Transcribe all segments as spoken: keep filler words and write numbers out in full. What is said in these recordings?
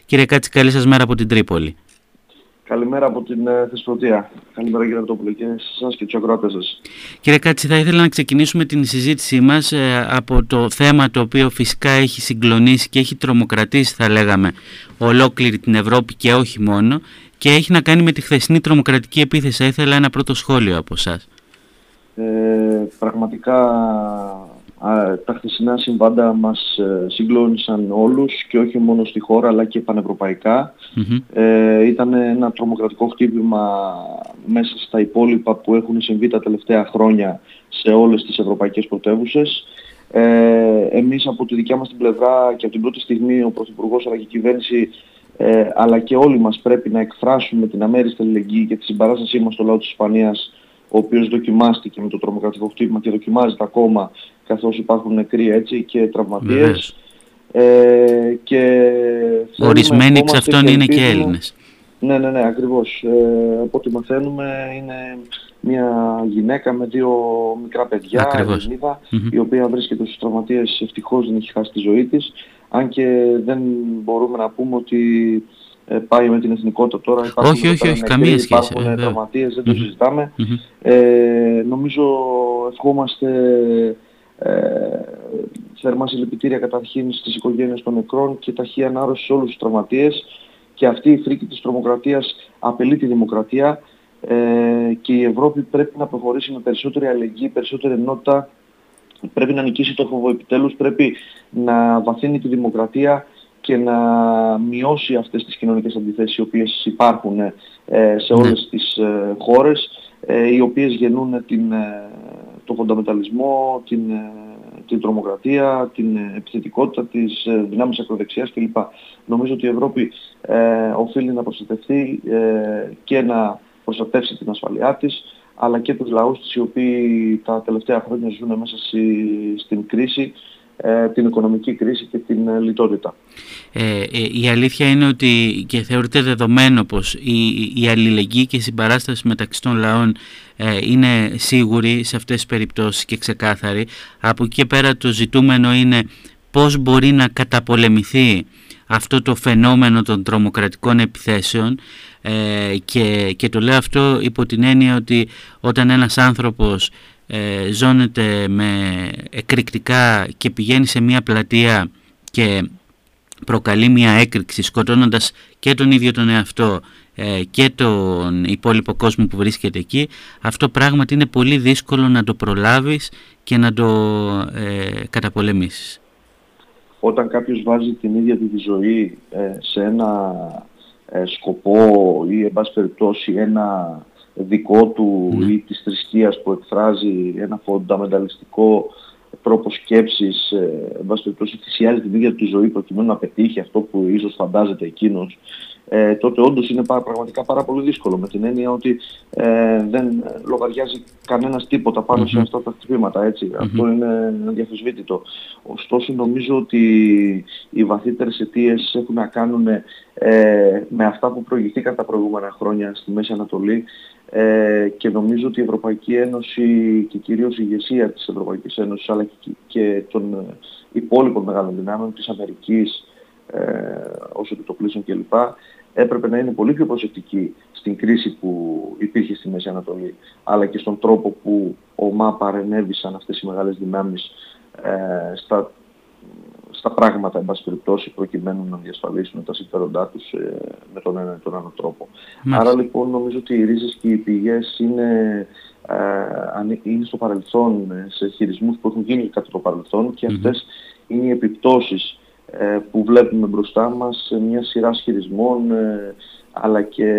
Κύριε Κάτση, καλή σας μέρα από την Τρίπολη. Καλημέρα από την ε, Θεσπρωτεία. Καλημέρα κύριε Αρτόπουλε και σε εσάς και τους ακροατές σας. Κύριε Κάτση, θα ήθελα να ξεκινήσουμε την συζήτησή μας ε, από το θέμα το οποίο φυσικά έχει συγκλονίσει και έχει τρομοκρατήσει, θα λέγαμε, ολόκληρη την Ευρώπη και όχι μόνο, και έχει να κάνει με τη χθεσινή τρομοκρατική επίθεση. Θα ήθελα ένα πρώτο σχόλιο από εσάς. Ε, πραγματικά α, τα χθεσινά συμβάντα μας ε, συγκλώνησαν όλους και όχι μόνο στη χώρα αλλά και πανευρωπαϊκά. Mm-hmm. Ε, ήταν ένα τρομοκρατικό χτύπημα μέσα στα υπόλοιπα που έχουν συμβεί τα τελευταία χρόνια σε όλες τις ευρωπαϊκές πρωτεύουσες. Ε, εμείς από τη δικιά μας την πλευρά και από την πρώτη στιγμή ο Πρωθυπουργός αλλά και η κυβέρνηση ε, αλλά και όλοι μας πρέπει να εκφράσουμε την αμέριστη αλληλεγγύη και τη συμπαράστασή μας στο λαό της Ισπανίας, ο οποίος δοκιμάστηκε με το τρομοκρατικό χτύπημα και δοκιμάζεται ακόμα, καθώς υπάρχουν νεκροί έτσι και τραυματίες. Ε, και ορισμένοι εξ αυτών είναι και Έλληνες. Ναι, ναι, ναι, ακριβώς. Ε, από ό,τι μαθαίνουμε είναι μια γυναίκα με δύο μικρά παιδιά, Ελληνίδα, mm-hmm. η οποία βρίσκεται στους τραυματίες, ευτυχώς δεν έχει χάσει τη ζωή της, αν και δεν μπορούμε να πούμε ότι Ε, πάει με την εθνικότητα τώρα. Όχι, όχι, όχι, καμία σχέση. Υπάρχουν τραυματίες, δεν mm-hmm. το συζητάμε. Mm-hmm. Ε, νομίζω ευχόμαστε ε, θερμά συλληπιτήρια καταρχήν στις οικογένειες των νεκρών και ταχύ ανάρρωση σε όλους τους τραυματίες. Και αυτή η φρίκη της τρομοκρατίας απειλεί τη δημοκρατία ε, και η Ευρώπη πρέπει να προχωρήσει με περισσότερη αλληλεγγύη, περισσότερη ενότητα. Πρέπει να νικήσει το φόβο επιτέλους, πρέπει να βαθύνει τη δημοκρατία και να μειώσει αυτές τις κοινωνικές αντιθέσεις οι οποίες υπάρχουν ε, σε όλες ναι. τις ε, χώρες, ε, οι οποίες γεννούν την, ε, το φονταμεταλισμό, την, ε, την τρομοκρατία, την ε, επιθετικότητα της ε, δυνάμεις ακροδεξιάς κλπ. Νομίζω ότι η Ευρώπη ε, οφείλει να προστατευτεί ε, και να προστατεύσει την ασφαλειά της, αλλά και τους λαούς της οι οποίοι τα τελευταία χρόνια ζουν μέσα στη, στην κρίση, την οικονομική κρίση και την λιτότητα. Ε, η αλήθεια είναι ότι και θεωρείται δεδομένο πως η, η αλληλεγγύη και η συμπαράσταση μεταξύ των λαών ε, είναι σίγουρη σε αυτές τις περιπτώσεις και ξεκάθαρη. Από εκεί και πέρα το ζητούμενο είναι πώς μπορεί να καταπολεμηθεί αυτό το φαινόμενο των τρομοκρατικών επιθέσεων ε, και, και το λέω αυτό υπό την έννοια ότι όταν ένας άνθρωπος Ε, ζώνεται με εκρηκτικά και πηγαίνει σε μια πλατεία και προκαλεί μια έκρηξη σκοτώνοντας και τον ίδιο τον εαυτό ε, και τον υπόλοιπο κόσμο που βρίσκεται εκεί, αυτό πράγματι είναι πολύ δύσκολο να το προλάβεις και να το ε, καταπολεμήσεις. Όταν κάποιος βάζει την ίδια τη ζωή ε, σε ένα ε, σκοπό ή εν πάση περιπτώσει ένα δικό του mm. ή της θρησκείας που εκφράζει ένα φονταμενταλιστικό τρόπο σκέψης, ε, εν πάση περιπτώσει θυσιάζει την ίδια του ζωή προκειμένου να πετύχει αυτό που ίσως φαντάζεται εκείνος, ε, τότε όντως είναι πάρα, πραγματικά πάρα πολύ δύσκολο, με την έννοια ότι ε, δεν λογαριάζει κανένας τίποτα πάνω mm-hmm. σε αυτά τα χτυπήματα, έτσι. Mm-hmm. Αυτό είναι αδιαφεσβήτητο. Ωστόσο νομίζω ότι οι βαθύτερες αιτίες έχουν να κάνουν ε, με αυτά που προηγηθήκαν τα προηγούμενα χρόνια στη Μέση Ανατολή, ε, και νομίζω ότι η Ευρωπαϊκή Ένωση και κυρίως η ηγεσία της Ευρωπαϊκής Ένωσης αλλά και, και των υπόλοιπων μεγάλων δυνάμεων της Αμερικής, ε, όσο και το πλήσεων κλπ, έπρεπε να είναι πολύ πιο προσεκτική στην κρίση που υπήρχε στη Μέση Ανατολή, αλλά και στον τρόπο που ομά παρενέβησαν αυτές οι μεγάλες δυνάμεις ε, στα, στα πράγματα, εν πάση περιπτώσει, προκειμένου να διασφαλίσουν τα συμφέροντά τους ε, με τον ένα ή τον άλλο τρόπο. Μάλιστα. Άρα λοιπόν νομίζω ότι οι ρίζες και οι πηγές είναι, ε, είναι στο παρελθόν, σε χειρισμούς που έχουν γίνει κατά το παρελθόν, και αυτές mm-hmm. είναι οι επιπτώσεις που βλέπουμε μπροστά μας σε μια σειρά χειρισμών, αλλά και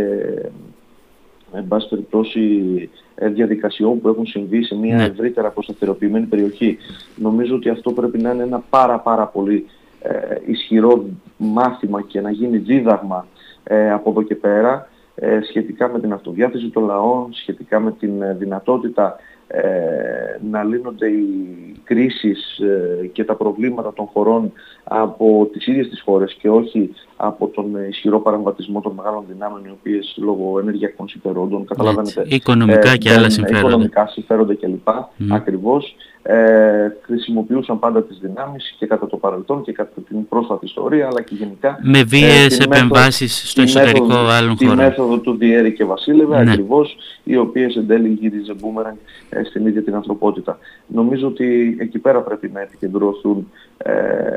εν πάση περιπτώσει διαδικασιών που έχουν συμβεί σε μια ναι. ευρύτερα αποσταθεροποιημένη περιοχή. Νομίζω ότι αυτό πρέπει να είναι ένα πάρα πάρα πολύ ε, ισχυρό μάθημα και να γίνει δίδαγμα ε, από εδώ και πέρα ε, σχετικά με την αυτοδιάθεση των λαών, σχετικά με την δυνατότητα Ε, να λύνονται οι κρίσεις ε, και τα προβλήματα των χωρών από τις ίδιες τις χώρες και όχι από τον ισχυρό παρεμβατισμό των μεγάλων δυνάμεων, οι οποίες λόγω ενεργειακών συμφερόντων, καταλαβαίνετε, οικονομικά ε, και άλλα συμφέροντα, οικονομικά συμφέροντα κλπ. Mm. Ακριβώς, ε, χρησιμοποιούσαν πάντα τις δυνάμεις και κατά το παρελθόν και κατά την πρόσφατη ιστορία, αλλά και γενικά με βίαιες ε, επεμβάσεις στο εσωτερικό μέθοδο, άλλων χωρών. Τη μέθοδο του Διέρη και Βασίλευε, ναι. ακριβώς, οι οποίες εν τέλει γύριζε μπούμερανγκ ε, στην ίδια την ανθρωπότητα. Νομίζω ότι εκεί πέρα πρέπει να επικεντρωθούν ε,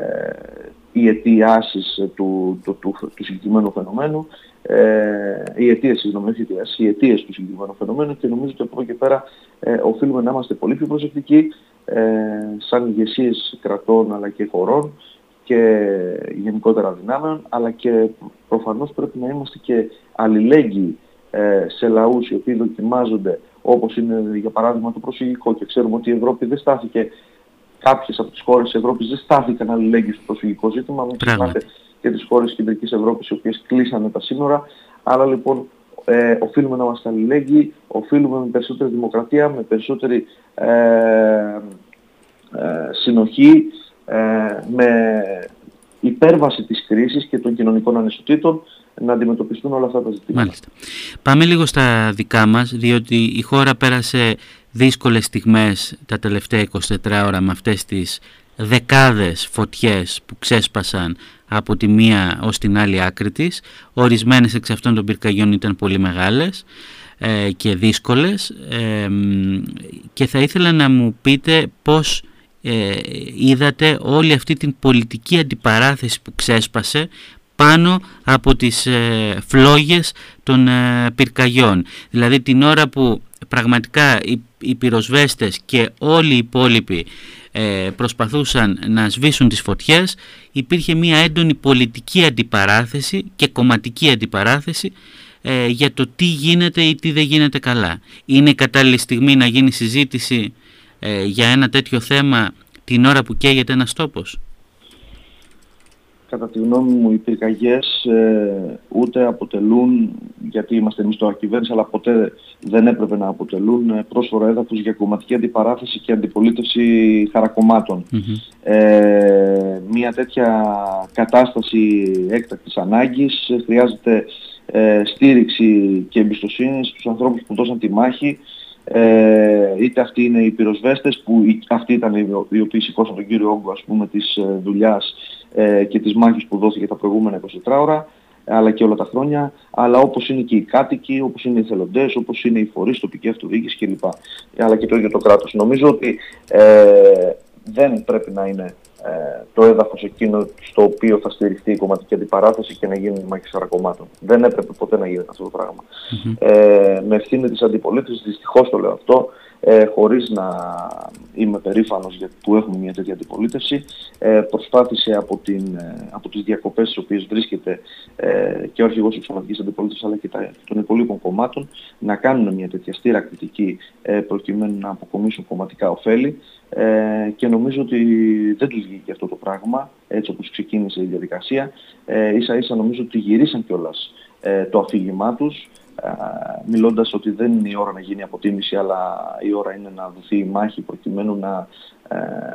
οι αιτιάσεις του, του, του, του, του συγκεκριμένου φαινομένου, ε, οι αιτίες, συγγνώμη, οι αιτίες του συγκεκριμένου φαινομένου, και νομίζω ότι από εδώ και πέρα ε, οφείλουμε να είμαστε πολύ πιο προσεκτικοί ε, σαν ηγεσίες κρατών αλλά και χωρών και γενικότερα δυνάμεων, αλλά και προφανώς πρέπει να είμαστε και αλληλέγγυοι ε, σε λαούς οι οποίοι δοκιμάζονται, όπως είναι για παράδειγμα το προσφυγικό, και ξέρουμε ότι η Ευρώπη δεν στάθηκε, κάποιες από τις χώρες της Ευρώπης δεν στάθηκαν αλληλέγγυοι στο προσφυγικό ζήτημα, μην ξεχνάτε και τις χώρες της Κεντρικής Ευρώπης οι οποίες κλείσανε τα σύνορα. Άρα λοιπόν ε, οφείλουμε να είμαστε αλληλέγγυοι, οφείλουμε με περισσότερη δημοκρατία, με περισσότερη ε, ε, συνοχή, ε, με υπέρβαση της κρίσης και των κοινωνικών ανισοτήτων να αντιμετωπιστούν όλα αυτά τα ζητήματα. Μάλιστα. Πάμε λίγο στα δικά μας, διότι η χώρα πέρασε δύσκολες στιγμές τα τελευταία εικοσιτέσσερις ώρα με αυτές τις δεκάδες φωτιές που ξέσπασαν από τη μία ως την άλλη άκρη της. Ορισμένες εξ αυτών των πυρκαγιών ήταν πολύ μεγάλες ε, και δύσκολες ε, και θα ήθελα να μου πείτε πώς ε, είδατε όλη αυτή την πολιτική αντιπαράθεση που ξέσπασε πάνω από τις ε, φλόγες των ε, πυρκαγιών. Δηλαδή την ώρα που πραγματικά οι, οι πυροσβέστες και όλοι οι υπόλοιποι ε, προσπαθούσαν να σβήσουν τις φωτιές, υπήρχε μια έντονη πολιτική αντιπαράθεση και κομματική αντιπαράθεση ε, για το τι γίνεται ή τι δεν γίνεται καλά. Είναι η κατάλληλη στιγμή να γίνει συζήτηση ε, για ένα τέτοιο θέμα την ώρα που καίγεται ένας τόπος? Κατά τη γνώμη μου, οι πυρκαγιές ε, ούτε αποτελούν, γιατί είμαστε εμείς τώρα κυβέρνηση, αλλά ποτέ δεν έπρεπε να αποτελούν ε, πρόσφορο έδαφος για κομματική αντιπαράθεση και αντιπολίτευση χαρακομμάτων. Mm-hmm. Ε, μια τέτοια κατάσταση έκτακτης ανάγκης ε, χρειάζεται ε, στήριξη και εμπιστοσύνη στους ανθρώπους που δώσαν τη μάχη. Ε, είτε αυτοί είναι οι πυροσβέστες, που αυτοί ήταν οι οποίοι σηκώσαν τον κύριο όγκο, ας πούμε, της ε, δουλειάς ε, και της μάχης που δόθηκε τα προηγούμενα εικοσιτέσσερις ώρα, αλλά και όλα τα χρόνια, αλλά όπως είναι και οι κάτοικοι, όπως είναι οι εθελοντές, όπως είναι οι φορείς, τοπική αυτοδιοίκηση κλπ. Αλλά και το ίδιο το κράτος. Νομίζω ότι ε, δεν πρέπει να είναι ε, το έδαφος εκείνο στο οποίο θα στηριχτεί η κομματική αντιπαράθεση και να γίνουν μάχες χαρακομμάτων. Δεν έπρεπε ποτέ να γίνει αυτό το πράγμα. Mm-hmm. Ε, με ευθύνη της αντιπολίτευσης, δυστυχώς το λέω αυτό, ε, χωρίς να είμαι περήφανος γιατί που έχουμε μια τέτοια αντιπολίτευση, ε, προσπάθησε από, την, ε, από τις διακοπές στις οποίες βρίσκεται ε, και ο αρχηγός της κομματικής αντιπολίτευσης αλλά και τα, των υπολείπων κομμάτων να κάνουν μια τέτοια στήρα κριτική ε, προκειμένου να αποκομίσουν κομματικά ωφέλη. Ε, και νομίζω ότι δεν τους βγήκε αυτό το πράγμα έτσι όπως ξεκίνησε η διαδικασία. Ε, ίσα ίσα νομίζω ότι γυρίσαν κιόλας ε, το αφήγημά τους, ε, μιλώντας ότι δεν είναι η ώρα να γίνει αποτίμηση, αλλά η ώρα είναι να δοθεί η μάχη προκειμένου να ε,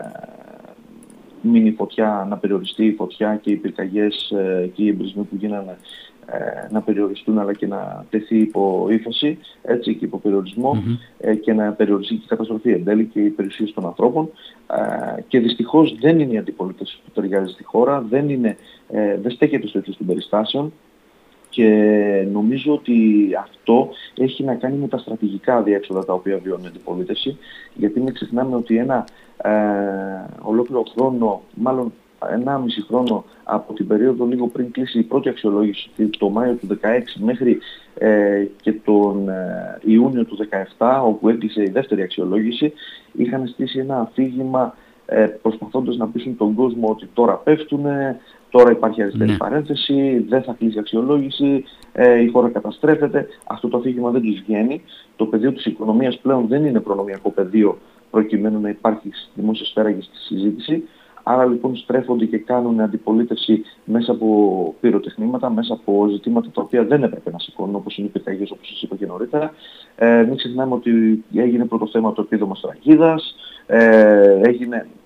μείνει η φωτιά, να περιοριστεί η φωτιά και οι πυρκαγιές ε, και οι εμπρισμοί που γίνανε ε, να περιοριστούν, αλλά και να τεθεί υπό ύφεση, έτσι, και υπό περιορισμό, mm-hmm. ε, και να περιοριστεί και η καταστροφή εν τέλει και η περιουσία των ανθρώπων. Ε, και δυστυχώς δεν είναι η αντιπολίτευση που ταιριάζει στη χώρα, δεν, είναι, ε, δεν στέκεται στο ύψος των περιστάσεων. Και νομίζω ότι αυτό έχει να κάνει με τα στρατηγικά διέξοδα τα οποία βιώνει η αντιπολίτευση, γιατί μην ξεχνάμε ότι ένα ε, ολόκληρο χρόνο, μάλλον ενάμιση χρόνο από την περίοδο λίγο πριν κλείσει η πρώτη αξιολόγηση, το Μάιο του δεκαέξι μέχρι ε, και τον ε, Ιούνιο του δεκαεπτά, όπου έκλεισε η δεύτερη αξιολόγηση, είχαν στήσει ένα αφήγημα ε, προσπαθώντας να πείσουν τον κόσμο ότι τώρα πέφτουνε, τώρα υπάρχει αριστερή ναι. παρένθεση, δεν θα κλείσει η αξιολόγηση, ε, η χώρα καταστρέφεται. Αυτό το αφήγημα δεν τους βγαίνει. Το πεδίο της οικονομίας πλέον δεν είναι προνομιακό πεδίο προκειμένου να υπάρχει στη δημόσια σφαίρα και στη συζήτηση. Άρα λοιπόν στρέφονται και κάνουν αντιπολίτευση μέσα από πυροτεχνήματα, μέσα από ζητήματα τα οποία δεν έπρεπε να σηκώνουν, όπως είναι οι πυρκαγιές, όπως σας είπα και νωρίτερα. Ε, μην ξεχνάμε ότι έγινε πρώτο θέμα το επίδομα σφραγίδας, ε, έγινε...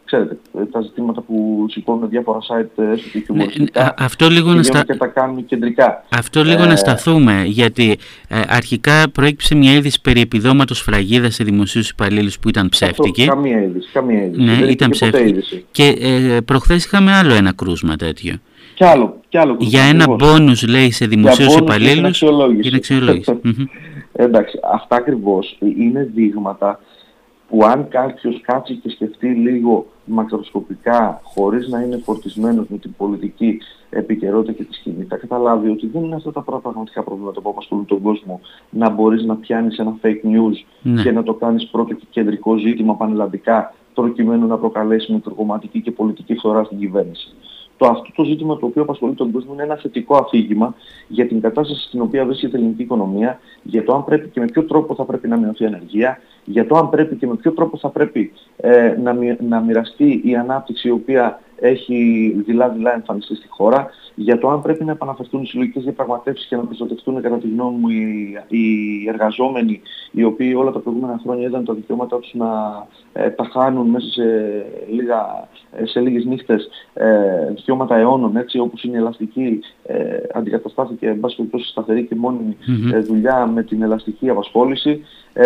ξέρετε, τα ζητήματα που σηκώνουν διάφορα site έστω και χιουμοριστικά, ναι, αυτό λίγο να στα... και τα κάνουν κεντρικά. Αυτό λίγο ε... να σταθούμε, γιατί ε, αρχικά προέκυψε μια είδηση περί επιδόματος φραγίδας σε δημοσίους υπαλλήλους που ήταν ψεύτικη. Αυτό, καμία είδηση, καμία είδηση. Ναι, δεν ήταν ψεύτικη. Και ε, προχθές είχαμε άλλο ένα κρούσμα τέτοιο. Κι άλλο, κι άλλο κρούσμα. Για ένα μπόνους, λέει, σε δημοσίους υπαλλήλους. Για την αξιολόγηση. Εντάξει, αυτά ακριβώς είναι δείγματα που αν κάποιος κάτσει και σκεφτεί λίγο μακροσκοπικά, χωρίς να είναι φορτισμένος με την πολιτική επικαιρότητα και τη σκηνή, θα καταλάβει ότι δεν είναι αυτά τα πραγματικά προβλήματα που απασχολούν τον κόσμο, να μπορείς να πιάνεις ένα fake news ναι. και να το κάνεις πρώτο και κεντρικό ζήτημα πανελλαδικά, προκειμένου να προκαλέσει μικροκομματική και πολιτική φθορά στην κυβέρνηση. Το αυτό το ζήτημα το οποίο απασχολεί τον κόσμο είναι ένα θετικό αφήγημα για την κατάσταση στην οποία βρίσκεται η ελληνική οικονομία, για το αν πρέπει και με ποιο τρόπο θα πρέπει να μειωθεί η ανεργία, για το αν πρέπει και με ποιο τρόπο θα πρέπει ε, να, μοι, να μοιραστεί η ανάπτυξη η οποία έχει δειλά-δειλά εμφανιστεί στη χώρα, για το αν πρέπει να επαναφερθούν οι συλλογικές διαπραγματεύσεις και να προστατευτούν κατά τη γνώμη μου οι, οι εργαζόμενοι, οι οποίοι όλα τα προηγούμενα χρόνια είδαν τα δικαιώματά τους να ε, τα χάνουν μέσα σε, λίγα, σε λίγες νύχτες, ε, δικαιώματα αιώνων, έτσι, όπως είναι η ελαστική, ε, αντικαταστάθηκε εν πάση περιπτώσει σταθερή και μόνιμη mm-hmm. ε, δουλειά με την ελαστική απασχόληση,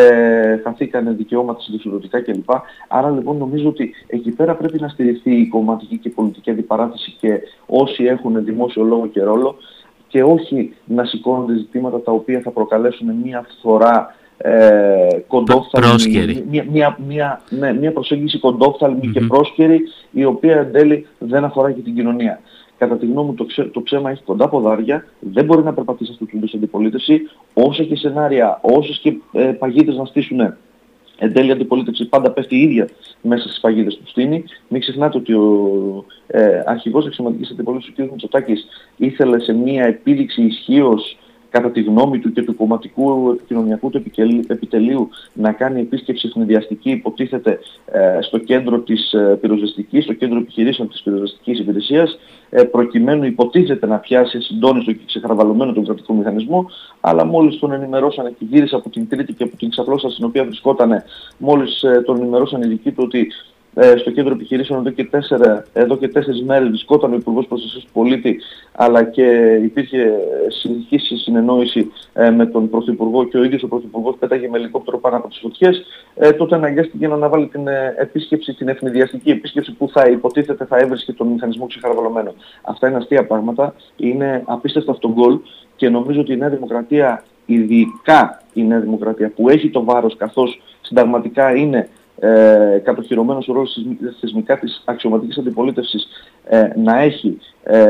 ε, χαθήκανε δικαιώματα συνταξιδοτικά κλπ. Άρα λοιπόν νομίζω ότι εκεί πέρα πρέπει να στηριχθεί η κομματική και πολιτική αντιπαράθεση και όσοι έχουν δημόσιο λόγο και ρόλο, και όχι να σηκώνονται ζητήματα τα οποία θα προκαλέσουν μια φθορά ε, κοντόφθαλμη, μια, μια, μια, ναι, μια προσέγγιση κοντόφθαλμη mm-hmm. και πρόσκαιρη, η οποία εν τέλει δεν αφορά και την κοινωνία. Κατά τη γνώμη μου το, ξέ, το ψέμα έχει κοντά ποδάρια, δεν μπορεί να περπατήσει αυτού του είδους αντιπολίτευση, όσα και σενάρια, όσες και ε, παγίδες να στήσουν εν τέλει η αντιπολίτευση πάντα πέφτει η ίδια μέσα στις παγίδες που στείνει. Μην ξεχνάτε ότι ο ε, αρχηγός αξιωματικής αντιπολίτευσης, ο κ. Μητσοτάκης, ήθελε σε μια επίδειξη ισχύως κατά τη γνώμη του και του κομματικού επικοινωνιακού του επιτελείου να κάνει επίσκεψη ευνηδιαστική, υποτίθεται ε, στο κέντρο της ε, πυροσβεστικής, στο κέντρο επιχειρήσεων της πυροσβεστικής υπηρεσίας, ε, προκειμένου υποτίθεται να πιάσει συντόνιστο και ξεχαρβαλωμένο τον κρατικό μηχανισμό, αλλά μόλις τον ενημερώσανε και γύρισε από την Τρίτη και από την ξαπλώσταση στην οποία βρισκόταν, μόλις ε, τον ενημερώσαν οι δικοί του ότι Ε, στο κέντρο επιχειρήσεων εδώ και, τέσσερα, εδώ και τέσσερις μέρες βρισκόταν ο Υπουργός Προστασίας του Πολίτη, αλλά και υπήρχε συνεχής συνεννόηση ε, με τον Πρωθυπουργό και ο ίδιος ο Πρωθυπουργός πέταγε με ελικόπτερο πάνω από τις φωτιές, ε, τότε αναγκάστηκε να αναβάλει την ε, επίσκεψη, την ευνηδιαστική επίσκεψη που θα υποτίθεται θα έβρισκε τον μηχανισμό ξεχαρβαλωμένο. Αυτά είναι αστεία πράγματα, είναι απίστευτα αυτογκόλ και νομίζω ότι η Νέα Δημοκρατία, ειδικά η Νέα Δημοκρατία που έχει το βάρος καθώς συνταγματικά είναι Ε, κατοχυρωμένος ο ρόλος της θεσμικά της αξιωματικής αντιπολίτευσης ε, να έχει ε,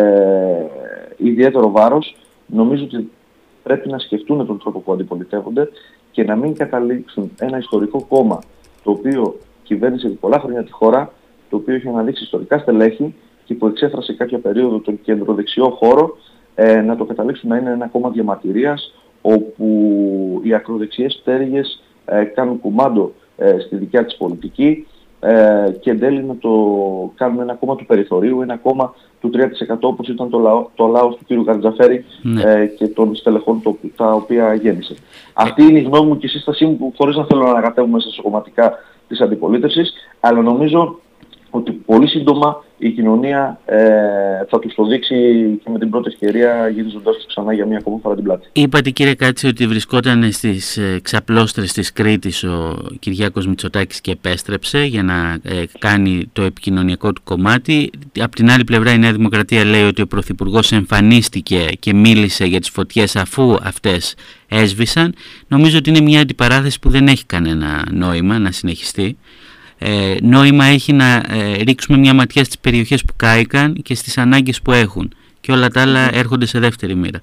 ιδιαίτερο βάρος, νομίζω ότι πρέπει να σκεφτούν τον τρόπο που αντιπολιτεύονται και να μην καταλήξουν ένα ιστορικό κόμμα το οποίο κυβέρνησε πολλά χρόνια τη χώρα, το οποίο έχει αναδείξει ιστορικά στελέχη και που εξέφρασε κάποια περίοδο τον κεντροδεξιό χώρο, ε, να το καταλήξουν να είναι ένα κόμμα διαμαρτυρίας όπου οι ακροδεξιές πτέρυγες ε, κάνουν κουμάντο στη δικιά της πολιτική ε, και εν τέλει να το κάνουμε ένα κόμμα του περιθωρίου, ένα κόμμα του τρία τοις εκατό όπως ήταν το, λαό, το λαός του κ. Γαρτζαφέρη ναι. ε, και των στελεχών το, τα οποία γέννησε. Αυτή είναι η γνώμη μου και η σύστασή μου, που χωρίς να θέλω να ανακατεύουμε στα κομματικά της αντιπολίτευσης, αλλά νομίζω ότι πολύ σύντομα η κοινωνία ε, θα τους το δείξει και με την πρώτη ευκαιρία γυρίζοντας τους ξανά για μία ακόμα φορά την πλάτη. Είπατε κύριε Κάτση ότι βρισκόταν στις ε, ξαπλώστρες της Κρήτης ο Κυριάκος Μητσοτάκης και επέστρεψε για να ε, κάνει το επικοινωνιακό του κομμάτι. Απ' την άλλη πλευρά η Νέα Δημοκρατία λέει ότι ο Πρωθυπουργός εμφανίστηκε και μίλησε για τις φωτιές αφού αυτές έσβησαν. Νομίζω ότι είναι μια αντιπαράθεση που δεν έχει κανένα νόημα να συνεχιστεί. Ε, νόημα έχει να ε, ρίξουμε μια ματιά στις περιοχές που κάηκαν και στις ανάγκες που έχουν και όλα τα άλλα έρχονται σε δεύτερη μοίρα.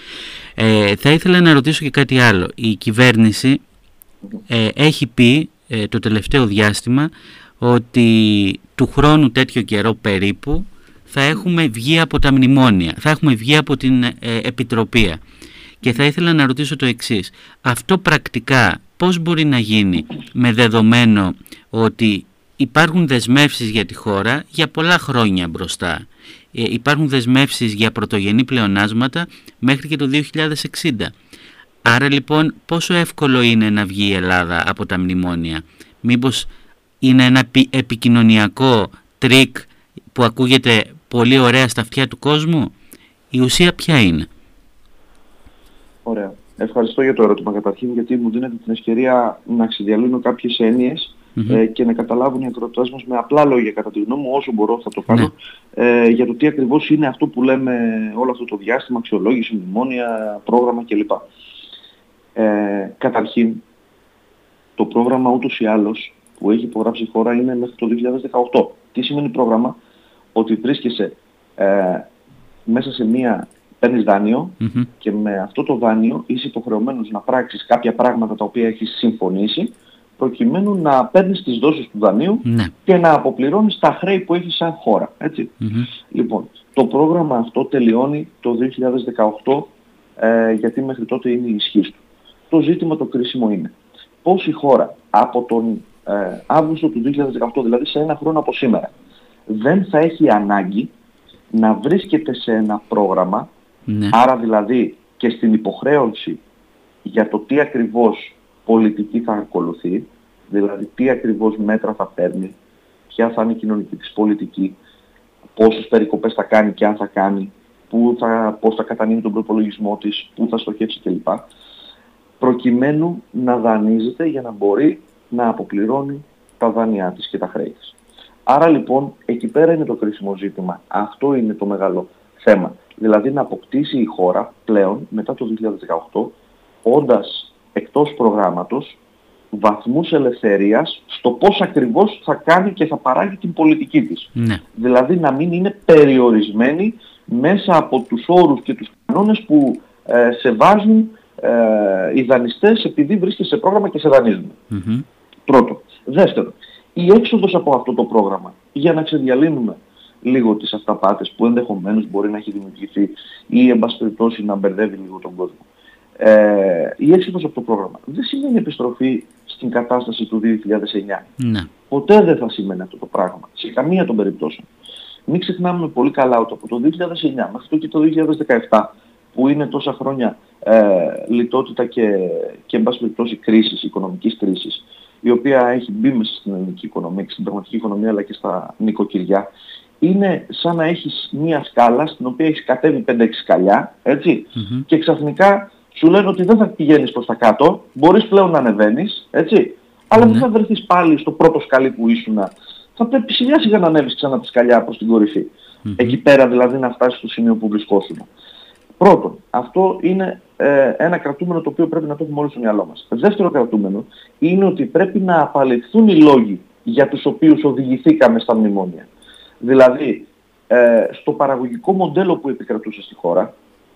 Ε, θα ήθελα να ρωτήσω και κάτι άλλο. Η κυβέρνηση ε, έχει πει ε, το τελευταίο διάστημα ότι του χρόνου τέτοιο καιρό περίπου θα έχουμε βγει από τα μνημόνια, θα έχουμε βγει από την ε, επιτροπή. Και θα ήθελα να ρωτήσω το εξής. Αυτό πρακτικά πώς μπορεί να γίνει με δεδομένο ότι υπάρχουν δεσμεύσεις για τη χώρα για πολλά χρόνια μπροστά. Ε, υπάρχουν δεσμεύσεις για πρωτογενή πλεονάσματα μέχρι και το δύο χιλιάδες εξήντα. Άρα λοιπόν πόσο εύκολο είναι να βγει η Ελλάδα από τα μνημόνια? Μήπως είναι ένα επικοινωνιακό τρίκ που ακούγεται πολύ ωραία στα αυτιά του κόσμου? Η ουσία ποια είναι? Ωραία. Ευχαριστώ για το ερώτημα καταρχήν, γιατί μου δίνετε την ευκαιρία να ξεδιαλύνω κάποιες έννοιες mm-hmm. ε, και να καταλάβουν οι ακροατές μας με απλά λόγια, κατά τη γνώμη μου, όσο μπορώ θα το κάνω, ναι. ε, για το τι ακριβώς είναι αυτό που λέμε όλο αυτό το διάστημα, αξιολόγηση, μνημόνια, πρόγραμμα κλπ. Ε, καταρχήν, το πρόγραμμα ούτως ή άλλως που έχει υπογράψει η χώρα είναι μέχρι το δύο χιλιάδες δεκαοκτώ. Τι σημαίνει πρόγραμμα? Ότι βρίσκεσαι ε, μέσα σε μία, παίρνεις δάνειο mm-hmm. και με αυτό το δάνειο είσαι υποχρεωμένος να πράξεις κάποια πράγματα τα οποία έχεις συμφωνήσει, προκειμένου να παίρνεις τις δόσεις του δανείου mm-hmm. και να αποπληρώνεις τα χρέη που έχεις σαν χώρα. Έτσι. Mm-hmm. Λοιπόν, το πρόγραμμα αυτό τελειώνει το δύο χιλιάδες δεκαοκτώ, ε, γιατί μέχρι τότε είναι η ισχύς του. Το ζήτημα το κρίσιμο είναι πώς η χώρα από τον ε, Αύγουστο του δύο χιλιάδες δεκαοκτώ, δηλαδή σε ένα χρόνο από σήμερα, δεν θα έχει ανάγκη να βρίσκεται σε ένα πρόγραμμα, ναι. άρα δηλαδή και στην υποχρέωση για το τι ακριβώς πολιτική θα ακολουθεί, δηλαδή τι ακριβώς μέτρα θα παίρνει, ποια θα είναι η κοινωνική της πολιτική, πόσες περικοπές θα κάνει και αν θα κάνει, πού θα, πώς θα κατανείμει τον προπολογισμό της, πού θα στοχεύσει κλπ. Προκειμένου να δανείζεται για να μπορεί να αποπληρώνει τα δάνειά της και τα χρέη της. Άρα λοιπόν εκεί πέρα είναι το κρίσιμο ζήτημα. Αυτό είναι το μεγάλο θέμα. Δηλαδή να αποκτήσει η χώρα πλέον μετά το δύο χιλιάδες δεκαοκτώ, όντας εκτός προγράμματος, βαθμούς ελευθερίας στο πώς ακριβώς θα κάνει και θα παράγει την πολιτική της. Ναι. Δηλαδή να μην είναι περιορισμένη μέσα από τους όρους και τους κανόνες που ε, σε βάζουν ε, οι δανειστές επειδή βρίσκεται σε πρόγραμμα και σε δανείζουν. Mm-hmm. Πρώτο. Δεύτερο, η έξοδος από αυτό το πρόγραμμα, για να ξεδιαλύνουμε λίγο τις αυταπάτες που ενδεχομένως μπορεί να έχει δημιουργηθεί ή εν πάση περιπτώσει να μπερδεύει λίγο τον κόσμο. Ε, η έξοδος από το πρόγραμμα δεν σημαίνει επιστροφή στην κατάσταση του δύο χιλιάδες εννιά. Ναι. Ποτέ δεν θα σημαίνει αυτό το πράγμα, σε καμία των περιπτώσεων. Μην ξεχνάμε πολύ καλά ότι από το δύο χιλιάδες εννιά μέχρι το και το δύο χιλιάδες δεκαεπτά, που είναι τόσα χρόνια ε, λιτότητα και, και εν πάση περιπτώσει κρίσης, οικονομικής κρίσης, η οποία έχει μπει μέσα στην ελληνική οικονομία και στην πραγματική οικονομία αλλά και στα νοικοκυριά, είναι σαν να έχεις μία σκάλα στην οποία έχεις κατέβει πέντε έξι σκαλιά, έτσι, mm-hmm. και ξαφνικά σου λένε ότι δεν θα πηγαίνεις προς τα κάτω, μπορείς πλέον να ανεβαίνεις, έτσι, αλλά mm-hmm. δεν θα βρεθείς πάλι στο πρώτο σκαλί που ήσουν. Θα πρέπει σιγά σιγά να ανέβεις ξανά τη σκαλιά προς την κορυφή. Mm-hmm. Εκεί πέρα δηλαδή να φτάσεις στο σημείο που βρισκόσουν. Πρώτον, αυτό είναι ε, ένα κρατούμενο το οποίο πρέπει να το έχουμε όλοι στο μυαλό μας. Δεύτερο κρατούμενο είναι ότι πρέπει να απαλληφθούν οι λόγοι για τους οποίους οδηγηθήκαμε στα μνημόνια. Δηλαδή, ε, στο παραγωγικό μοντέλο που επικρατούσε στη χώρα,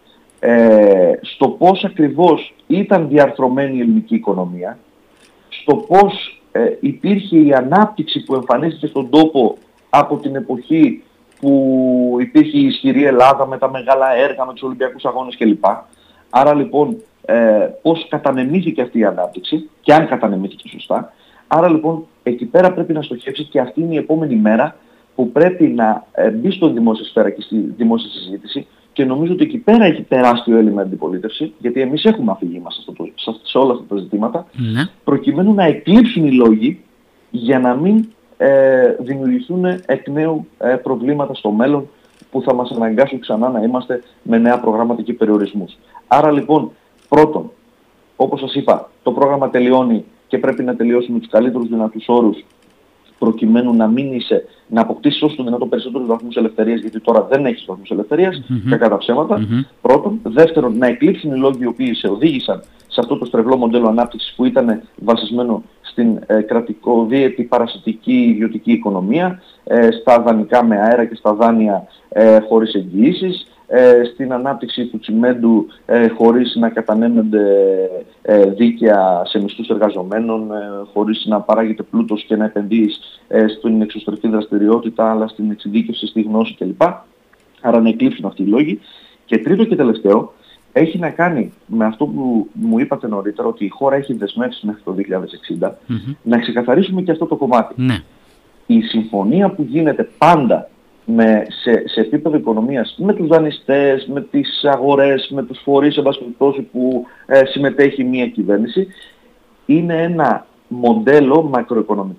ε, στο πώς ακριβώς ήταν διαρθρωμένη η ελληνική οικονομία, στο πώς ε, υπήρχε η ανάπτυξη που εμφανίστηκε στον τόπο από την εποχή που υπήρχε η ισχυρή Ελλάδα με τα μεγάλα έργα, με τους Ολυμπιακούς Αγώνες κλπ. Άρα λοιπόν ε, πώς κατανεμήθηκε αυτή η ανάπτυξη και αν κατανεμήθηκε σωστά. Άρα λοιπόν εκεί πέρα πρέπει να στοχεύσει και αυτή είναι η επόμενη μέρα που πρέπει να ε, μπει στο δημόσια σφαίρα και στη δημόσια συζήτηση και νομίζω ότι εκεί πέρα έχει τεράστιο έλλειμμα αντιπολίτευση, γιατί εμείς έχουμε αφηγεί μας αυτό το, σε όλα αυτά τα ζητήματα, ναι. προκειμένου να εκλείψουν οι λόγοι για να μην ε, δημιουργηθούν εκ νέου ε, προβλήματα στο μέλλον που θα μας αναγκάσουν ξανά να είμαστε με νέα προγράμματα και περιορισμούς. Άρα λοιπόν, πρώτον, όπως σας είπα, το πρόγραμμα τελειώνει και πρέπει να τελειώσει με τους καλύτερους δυνατούς όρους προκειμένου να μην είσαι, να αποκτήσεις όσο το δυνατόν περισσότερους βαθμούς ελευθερίας, γιατί τώρα δεν έχεις βαθμούς ελευθερίας, mm-hmm. κακά τα ψέματα. Mm-hmm. Πρώτον. Δεύτερον, να εκλείψουν οι λόγοι οι οποίοι σε οδήγησαν σε αυτό το στρεβλό μοντέλο ανάπτυξης που ήταν βασισμένο στην ε, κρατικοδίαιτη παρασιτική ιδιωτική οικονομία, ε, στα δανεικά με αέρα και στα δάνεια ε, χωρίς εγγυήσεις, ε, στην ανάπτυξη του τσιμέντου ε, χωρίς να κατανέμονται ε, δίκαια σε μισθούς εργαζομένων, ε, χωρίς να παράγεται πλούτος και να επενδύεις ε, στην εξωστρεφή δραστηριότητα, αλλά στην εξειδίκευση, στη γνώση κλπ. Άρα να εκλείψουν αυτοί οι λόγοι. Και τρίτο και τελευταίο, έχει να κάνει με αυτό που μου είπατε νωρίτερα, ότι η χώρα έχει δεσμεύσει μέχρι το δύο χιλιάδες εξήντα, mm-hmm. να ξεκαθαρίσουμε και αυτό το κομμάτι. Ναι. Η συμφωνία που γίνεται πάντα με, σε, σε επίπεδο οικονομίας με τους δανειστές, με τις αγορές, με τους φορείς εν πάση περιπτώσει που ε, συμμετέχει μια κυβέρνηση, είναι ένα μοντέλο μακροοικονομικό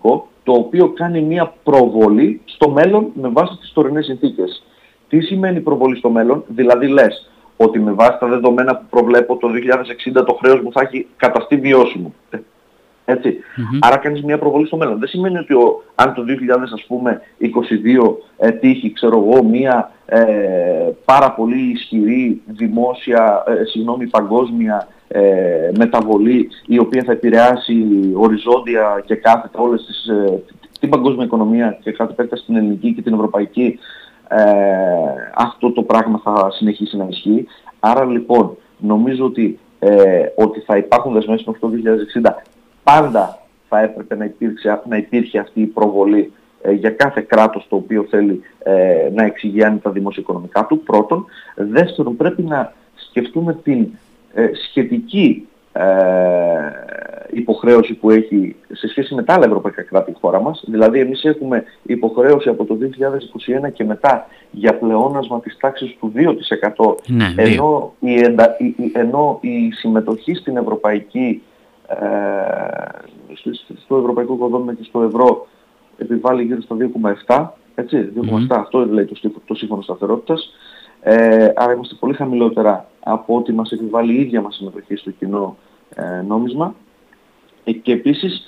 το οποίο κάνει μια προβολή στο μέλλον με βάση τις τωρινές συνθήκες. Τι σημαίνει προβολή στο μέλλον? Δηλαδή λες ότι με βάση τα δεδομένα που προβλέπω το δύο χιλιάδες εξήντα το χρέος μου θα έχει καταστεί βιώσιμο. Έτσι. Mm-hmm. Άρα κάνεις μια προβολή στο μέλλον. Δεν σημαίνει ότι ο, αν το δύο χιλιάδες είκοσι δύο ε, τύχει, ξέρω εγώ, μια ε, πάρα πολύ ισχυρή δημόσια, ε, συγγνώμη, παγκόσμια ε, μεταβολή, η οποία θα επηρεάσει οριζόντια και κάθετα όλες τις, ε, την παγκόσμια οικονομία και κάθε επέκταση στην ελληνική και την ευρωπαϊκή, ε, αυτό το πράγμα θα συνεχίσει να ισχύει. Άρα λοιπόν νομίζω ότι, ε, ότι θα υπάρχουν δεσμεύσεις μέχρι το δύο χιλιάδες εξήντα. Πάντα θα έπρεπε να υπήρξε, να υπήρχε αυτή η προβολή ε, για κάθε κράτος το οποίο θέλει ε, να εξηγιάνει τα δημοσιοοικονομικά του, πρώτον. Δεύτερον, πρέπει να σκεφτούμε την ε, σχετική ε, υποχρέωση που έχει σε σχέση με τα άλλα ευρωπαϊκά κράτη η χώρα μας. Δηλαδή, εμείς έχουμε υποχρέωση από το δύο χιλιάδες είκοσι ένα και μετά για πλεόνασμα της τάξης του δύο τοις εκατό, ναι, ενώ, η εντα, η, ενώ η συμμετοχή στην ευρωπαϊκή στο ευρωπαϊκό οικοδόμημα και στο ευρώ επιβάλλει γύρω στα δύο κόμμα επτά, έτσι, δύο κόμμα επτά, mm-hmm. αυτό λέει το, το σύμφωνο σταθερότητας, ε, άρα είμαστε πολύ χαμηλότερα από ό,τι μας επιβάλλει η ίδια μας συμμετοχή στο κοινό ε, νόμισμα. ε, και επίσης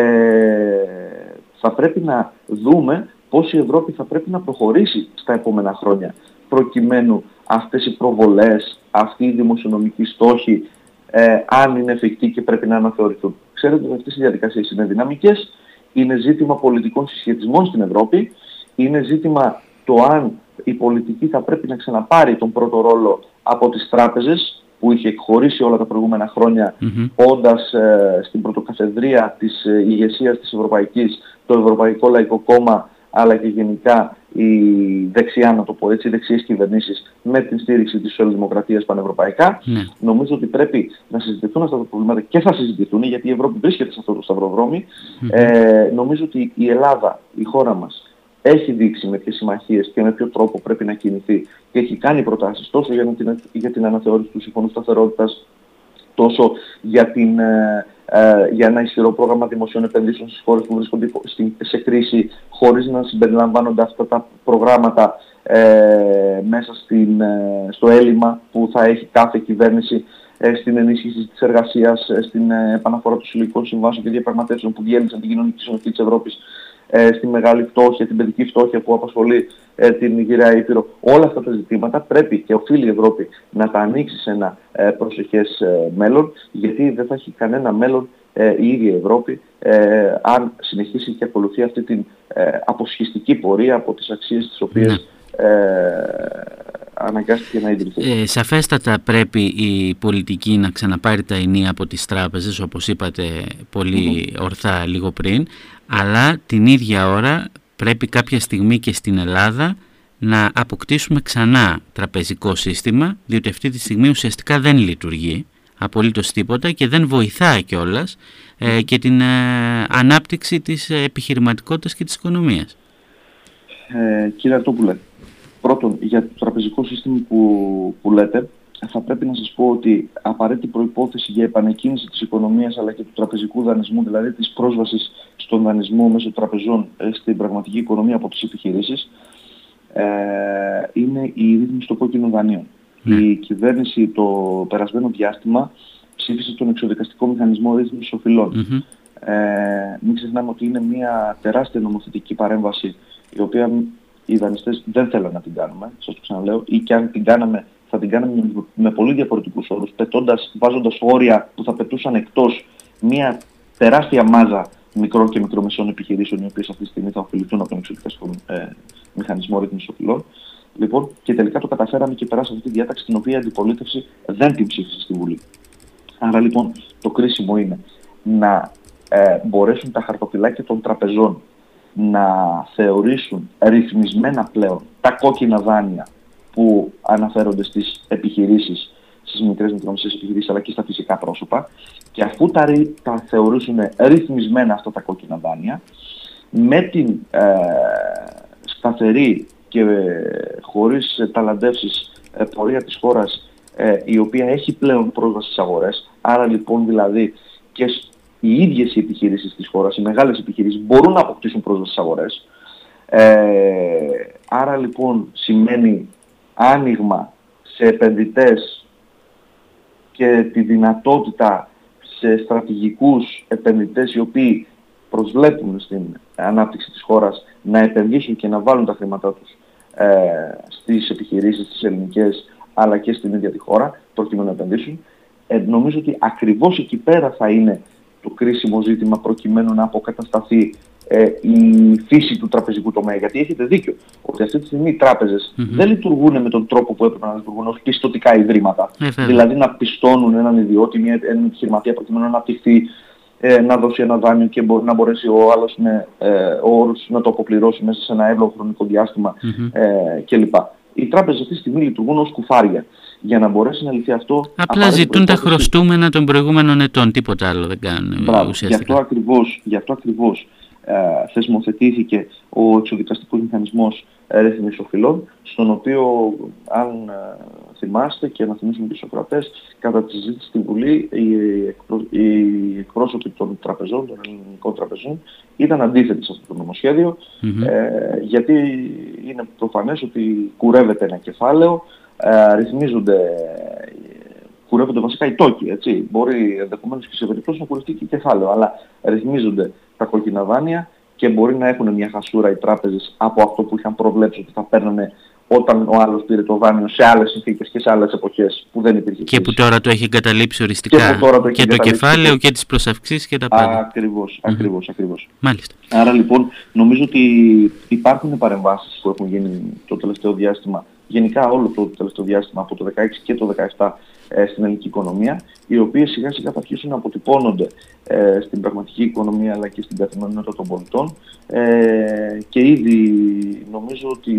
ε, θα πρέπει να δούμε πώς η Ευρώπη θα πρέπει να προχωρήσει στα επόμενα χρόνια προκειμένου αυτές οι προβολές, αυτοί οι δημοσιονομικοί στόχοι, Ε, αν είναι εφικτοί και πρέπει να αναθεωρηθούν. Ξέρετε ότι αυτές οι διαδικασίες είναι δυναμικές, είναι ζήτημα πολιτικών συσχετισμών στην Ευρώπη, είναι ζήτημα το αν η πολιτική θα πρέπει να ξαναπάρει τον πρώτο ρόλο από τις τράπεζες, που είχε εκχωρήσει όλα τα προηγούμενα χρόνια, mm-hmm. όντας ε, στην πρωτοκαθεδρία της ε, ηγεσίας της Ευρωπαϊκής το Ευρωπαϊκό Λαϊκό Κόμμα, αλλά και γενικά η δεξιά, να το πω έτσι, οι δεξιές κυβερνήσεις με την στήριξη της σοσιαλδημοκρατίας πανευρωπαϊκά. Mm. Νομίζω ότι πρέπει να συζητηθούν αυτά τα προβλήματα και θα συζητηθούν, γιατί η Ευρώπη βρίσκεται σε αυτό το σταυροδρόμι. Mm. Ε, νομίζω ότι η Ελλάδα, η χώρα μας, έχει δείξει με ποιες συμμαχίες και με ποιο τρόπο πρέπει να κινηθεί και έχει κάνει προτάσεις τόσο για την, για την αναθεώρηση του Συμφώνου Σταθερότητας, τόσο για, την, ε, ε, για ένα ισχυρό πρόγραμμα δημοσίων επενδύσεων στις χώρες που βρίσκονται σε κρίση, χωρίς να συμπεριλαμβάνονται αυτά τα προγράμματα ε, μέσα στην, ε, στο έλλειμμα που θα έχει κάθε κυβέρνηση, ε, στην ενίσχυση της εργασίας, ε, στην ε, επαναφορά των συλλογικών συμβάσεων και διαπραγματεύσεων που διέλυσαν την κοινωνική συνοχή της Ευρώπης, ε, στη μεγάλη φτώχεια, την παιδική φτώχεια που απασχολεί ε, την Γυραιά Ήπειρο. Όλα αυτά τα ζητήματα πρέπει και οφείλει η Ευρώπη να τα ανοίξει σε ένα ε, προσεχές ε, μέλλον, γιατί δεν θα έχει κανένα μέλλον ε, η ίδια η Ευρώπη ε, αν συνεχίσει και ακολουθεί αυτή την ε, αποσχιστική πορεία από τις αξίες τις οποίες ε, αναγκάστηκε να ιδρυθεί. Ε, σαφέστατα πρέπει η πολιτική να ξαναπάρει τα ενία από τις τράπεζες, όπως είπατε πολύ mm-hmm. ορθά λίγο πριν, αλλά την ίδια ώρα πρέπει κάποια στιγμή και στην Ελλάδα να αποκτήσουμε ξανά τραπεζικό σύστημα, διότι αυτή τη στιγμή ουσιαστικά δεν λειτουργεί απολύτως τίποτα και δεν βοηθάει κιόλας ε, και την ε, ανάπτυξη της επιχειρηματικότητας και της οικονομίας. Ε, κύριε Αρτόπουλε, πρώτον, για το τραπεζικό σύστημα που, που λέτε, θα πρέπει να σας πω ότι απαραίτητη προϋπόθεση για επανεκκίνηση της οικονομίας αλλά και του τραπεζικού δανεισμού, δηλαδή της πρόσβασης στον δανεισμό μέσω τραπεζών στην πραγματική οικονομία από τις επιχειρήσεις, ε, είναι η ρύθμιση των κόκκινων δανείων. Mm. Η κυβέρνηση το περασμένο διάστημα ψήφισε τον εξοδικαστικό μηχανισμό ρύθμισης οφειλών. Mm-hmm. Ε, μην ξεχνάμε ότι είναι μια τεράστια νομοθετική παρέμβαση, η οποία οι δανειστές δεν θέλουν να την κάνουμε, σας το ξαναλέω, ή και αν την κάναμε θα την κάναμε με, με πολύ διαφορετικούς όρους, πετώντας, βάζοντας όρια που θα πετούσαν εκτός μια τεράστια μάζα μικρών και μικρομεσαίων επιχειρήσεων, οι οποίες αυτή τη στιγμή θα ωφεληθούν από τον εξωτερικό ε, μηχανισμό ρύθμισης οφειλών. Λοιπόν, και τελικά το καταφέραμε και περάσαμε αυτή τη διάταξη, την οποία η αντιπολίτευση δεν την ψήφισε στη Βουλή. Άρα λοιπόν το κρίσιμο είναι να ε, μπορέσουν τα χαρτοφυλάκια των τραπεζών να θεωρήσουν ρυθμισμένα πλέον τα κόκκινα δάνεια που αναφέρονται στις επιχειρήσεις, στις μικρές και μικρομεσαίες επιχειρήσεις, αλλά και στα φυσικά πρόσωπα, και αφού τα, τα θεωρήσουν ρυθμισμένα αυτά τα κόκκινα δάνεια, με την ε, σταθερή και ε, χωρίς ταλαντεύσεις ε, πορεία της χώρας, ε, η οποία έχει πλέον πρόσβαση στις αγορές, άρα λοιπόν δηλαδή και οι ίδιες οι επιχειρήσεις της χώρας, οι μεγάλες επιχειρήσεις, μπορούν να αποκτήσουν αποκτήσουν πρόσβαση στις αγορές. Ε, άρα λοιπόν σημαίνει άνοιγμα σε επενδυτές και τη δυνατότητα σε στρατηγικούς επενδυτές οι οποίοι προσβλέπουν στην ανάπτυξη της χώρας να επενδύσουν και να βάλουν τα χρήματά τους ε, στις επιχειρήσεις, τις ελληνικές, αλλά και στην ίδια τη χώρα, προκειμένου να επενδύσουν. Ε, νομίζω ότι ακριβώς εκεί πέρα θα είναι το κρίσιμο ζήτημα προκειμένου να αποκατασταθεί ε, η φύση του τραπεζικού τομέα. Γιατί έχετε δίκιο ότι αυτή τη στιγμή οι τράπεζες mm-hmm. δεν λειτουργούν με τον τρόπο που έπρεπε να λειτουργούν ως πιστωτικά ιδρύματα. Mm-hmm. Δηλαδή να πιστώνουν έναν ιδιώτη, μια, έναν επιχειρηματία προκειμένου να αναπτυχθεί, ε, να δώσει ένα δάνειο και μπο, να μπορέσει ο άλλος με ε, όρους να το αποπληρώσει μέσα σε ένα εύλογο χρονικό διάστημα mm-hmm. ε, κλπ. Οι τράπεζες αυτή τη στιγμή λειτουργούν ως κουφάρια. Για να μπορέσει να λυθεί αυτό... Απλά ζητούν τα χρωστούμενα των προηγούμενων ετών, τίποτα άλλο δεν κάνουν. Μπράβο, γι' αυτό ακριβώς, γι' αυτό ακριβώς ε, θεσμοθετήθηκε ο εξοδικαστικός μηχανισμός ε, ρύθμισης οφειλών, στον οποίο, αν ε, θυμάστε και να θυμίσουμε και στους ακροατές, κατά τη συζήτηση στην Βουλή, οι, εκπρο, οι εκπρόσωποι των τραπεζών, των ελληνικών τραπεζών, ήταν αντίθετοι σε αυτό το νομοσχέδιο, mm-hmm. ε, γιατί είναι προφανές ότι κουρεύεται ένα κεφάλαιο, ε, ρυθμίζονται, κουρεύονται βασικά οι τόκοι, έτσι. Μπορεί ενδεχομένως και σε περιπτώσεις να κουρευτεί και κεφάλαιο, αλλά ρυθμίζονται τα κόκκινα δάνεια και μπορεί να έχουν μια χασούρα οι τράπεζες από αυτό που είχαν προβλέψει ότι θα παίρνανε όταν ο άλλος πήρε το δάνειο σε άλλες συνθήκες και σε άλλες εποχές που δεν υπήρχε. Και που τώρα το έχει εγκαταλείψει οριστικά. Και, το, και το κεφάλαιο και, και τις προσαυξήσεις και τα πάντα. Ακριβώς, mm-hmm. ακριβώς, ακριβώς. Μάλιστα. Άρα λοιπόν νομίζω ότι υπάρχουν παρεμβάσεις που έχουν γίνει το τελευταίο διάστημα, γενικά όλο το τελευταίο διάστημα από το δεκαέξι και το δεκαεπτά ε, στην ελληνική οικονομία, οι οποίες σιγά σιγά θα αρχίσουν να αποτυπώνονται ε, στην πραγματική οικονομία αλλά και στην καθημερινότητα των πολιτών ε, και ήδη νομίζω ότι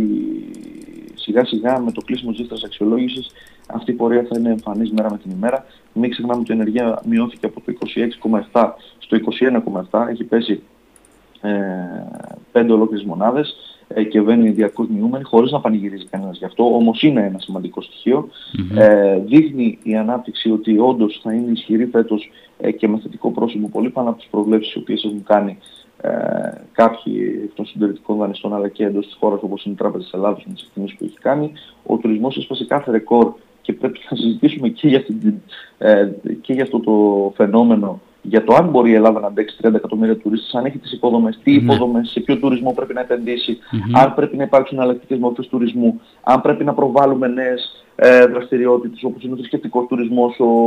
σιγά σιγά με το κλείσιμο της δεύτερης αξιολόγησης αυτή η πορεία θα είναι εμφανής μέρα με την ημέρα. Μην ξεχνάμε ότι η ενεργεία μειώθηκε από το είκοσι έξι κόμμα επτά στο είκοσι ένα κόμμα επτά, έχει πέσει ε, πέντε ολόκληρες μονάδες ε, και βαίνει διαρκώς μειούμενη, χωρίς να πανηγυρίζει κανένας γι' αυτό, όμως είναι ένα σημαντικό στοιχείο. Mm-hmm. Ε, δείχνει η ανάπτυξη ότι όντως θα είναι ισχυρή φέτος ε, και με θετικό πρόσημο πολύ πάνω από τις προβλέψεις οι οποίες έχουν κάνει ε, κάποιοι εκ των συντηρητικών δανειστών αλλά και εντός της χώρας όπως είναι η Τράπεζα της Ελλάδας με τις εκτιμήσεις που έχει κάνει. Ο τουρισμός έσπασε κάθε ρεκόρ και πρέπει να συζητήσουμε και για, αυτή, ε, και για αυτό το φαινόμενο, για το αν μπορεί η Ελλάδα να αντέξει τριάντα εκατομμύρια τουρίστες, αν έχει τις υποδομές, τι υποδομές, σε ποιο τουρισμό πρέπει να επενδύσει, mm-hmm. αν πρέπει να υπάρξουν αλλακτικές μορφές τουρισμού, αν πρέπει να προβάλλουμε νέες ε, δραστηριότητες όπως είναι ο θρησκευτικός τουρισμός, ο,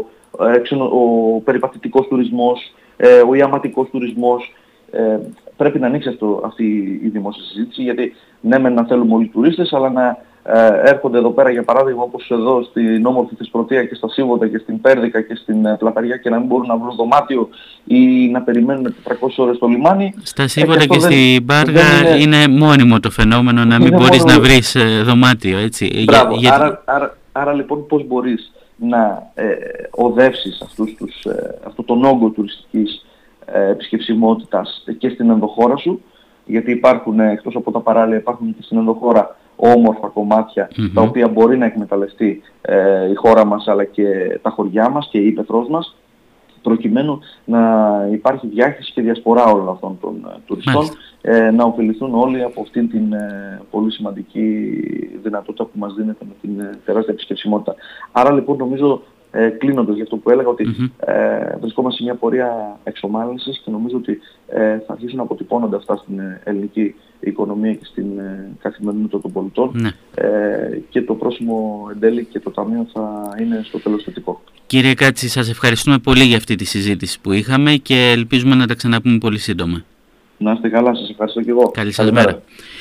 ε, ξενο, ο περιπατητικός τουρισμός, ε, ο ιαματικός τουρισμός. Ε, πρέπει να ανοίξει αυτό, αυτή η δημόσια συζήτηση, γιατί ναι μεν να θέλουμε όλοι οι τουρίστες, αλλά να ε, έρχονται εδώ πέρα για παράδειγμα όπως εδώ στην όμορφη Θεσπρωτεία και στα Σίβοτα και στην Πέρδικα και στην ε, Πλαταριά και να μην μπορούν να βρουν δωμάτιο ή να περιμένουν τετρακόσιες ώρες στο λιμάνι. Στα Σίβοτα ε, και, και στην Πάργα είναι... είναι μόνιμο το φαινόμενο να μην μπορείς μόνιμο... να βρεις ε, δωμάτιο, έτσι. Μπράβο, για, άρα, για... άρα, άρα λοιπόν πώς μπορείς να ε, οδεύσεις αυτούς τους, ε, αυτό τον όγκο τουριστικής επισκεψιμότητας και στην ενδοχώρα σου, γιατί υπάρχουν εκτός από τα παράλια υπάρχουν και στην ενδοχώρα όμορφα κομμάτια mm-hmm. τα οποία μπορεί να εκμεταλλευτεί ε, η χώρα μας αλλά και τα χωριά μας και η ύπαιθρός μας, προκειμένου να υπάρχει διάχυση και διασπορά όλων αυτών των ε, τουριστών, ε, να ωφεληθούν όλοι από αυτήν την ε, πολύ σημαντική δυνατότητα που μας δίνεται με την ε, τεράστια επισκεψιμότητα. Άρα λοιπόν νομίζω Ε, κλείνοντας για αυτό που έλεγα ότι mm-hmm. ε, βρισκόμαστε σε μια πορεία εξομάλυνσης και νομίζω ότι ε, θα αρχίσουν να αποτυπώνονται αυτά στην ε, ελληνική οικονομία και στην ε, καθημερινότητα των πολιτών mm-hmm. ε, και το πρόσημο εν τέλει και το Ταμείο θα είναι στο τέλος θετικό. Κύριε Κάτση, σας ευχαριστούμε πολύ για αυτή τη συζήτηση που είχαμε και ελπίζουμε να τα ξαναπούμε πολύ σύντομα. Να είστε καλά, σας ευχαριστώ και εγώ. Καλή σας μέρα.